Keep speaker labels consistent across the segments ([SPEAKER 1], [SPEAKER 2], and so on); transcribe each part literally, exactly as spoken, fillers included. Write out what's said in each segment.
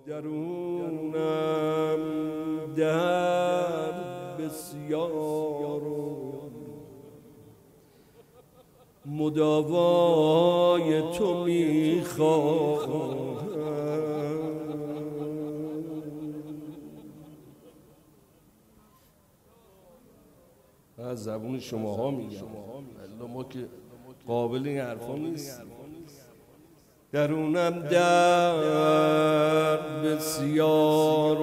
[SPEAKER 1] درونم درد بسیار مداوای تو میخواهم. از زبون شماها میگم، ما که قابل این حرفا نیست. درونم درد بسیار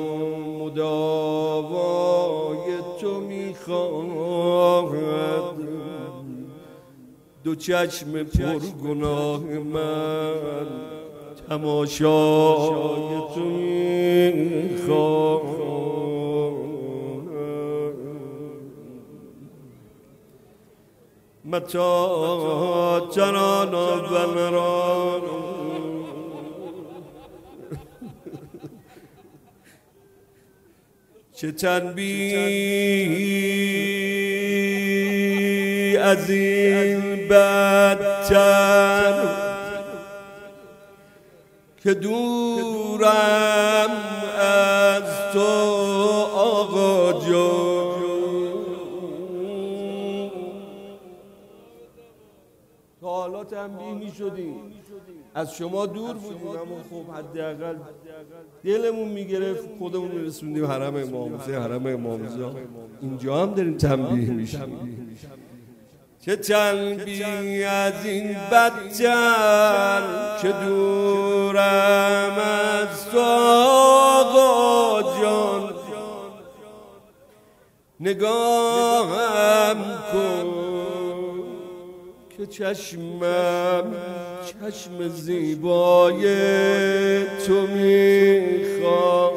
[SPEAKER 1] مداوای تو میخواهد، دو چشم پر گناه من تماشای تو میخواهد. متا جنانا بنران چه تنبیه از این بدتر که دورم از تو آقا جان. تا حالا تنبیه می شدیم از شما دور بودیم، اما خب حداقل دلمون میگرفت خودمون میرسوندیم حرم امام حسین، حرم امام رضا. اینجا هم داریم تنبیه میشیم. چه تنبیه از این بدتر که دورم از تو آقا جان. نگاهم کن که چشمم چشم زیبای تو میخواد.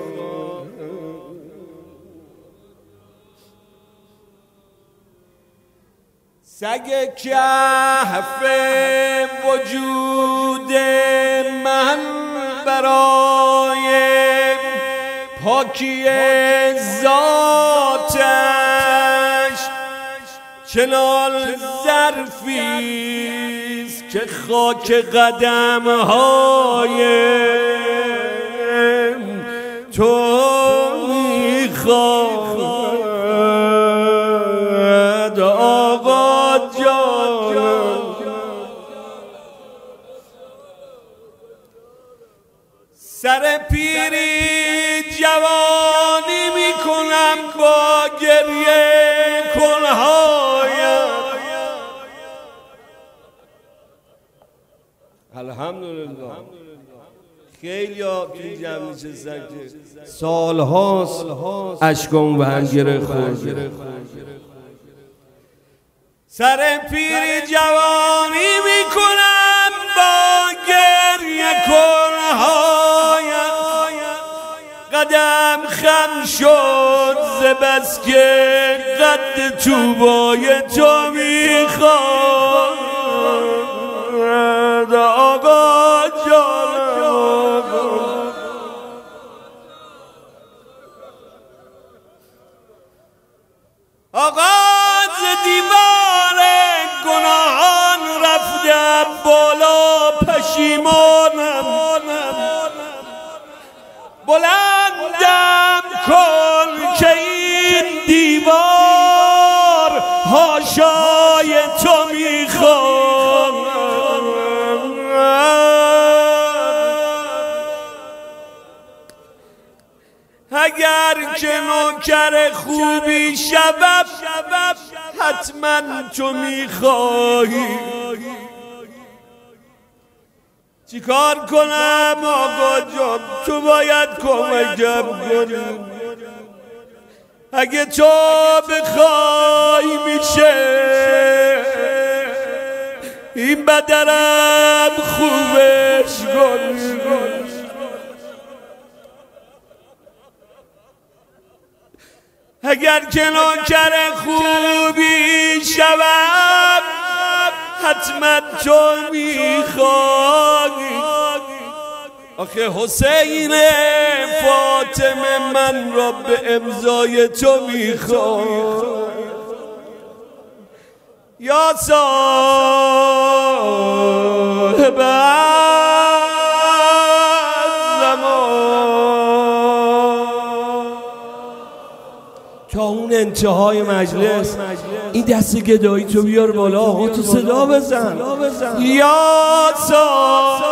[SPEAKER 1] سگ کهف وجود من برای پاکی ذاتش چنان ظرفیست که خاک قدم‌های تو میخواهد آقا جان. سر پیری جوانی میکنم با گریه کنهایم. الحمدلله خیلی ها تو این جمع نشستن که سال هاست اشکام به هم گره خورده. سر پیری جوانی میکنم با گریه کنهایم. قدم خم شد ز بس که قد توبای تو میخواد آقا جان. آغاز دیوار گناهان رفتم بالا پشیمانم. بلندم کن که این دیوار حاشای تو میخواد. اگر که نوکر خوبی شبم حتما تو میخواهی. چی کار کنم آقا جان تو باید کمکم کنی. اگه تو بخوای میشه این بدنم خوبش کنی. اگر که نوکر خوبی شوم حتما تو میخوای. آخه حسین فاطمه من را به امضای تو میخواد. یا صاحب الزمان تا اون انتهای مجلس این دست گدایی تو بیار بالا، آقا تو صدا بزن یا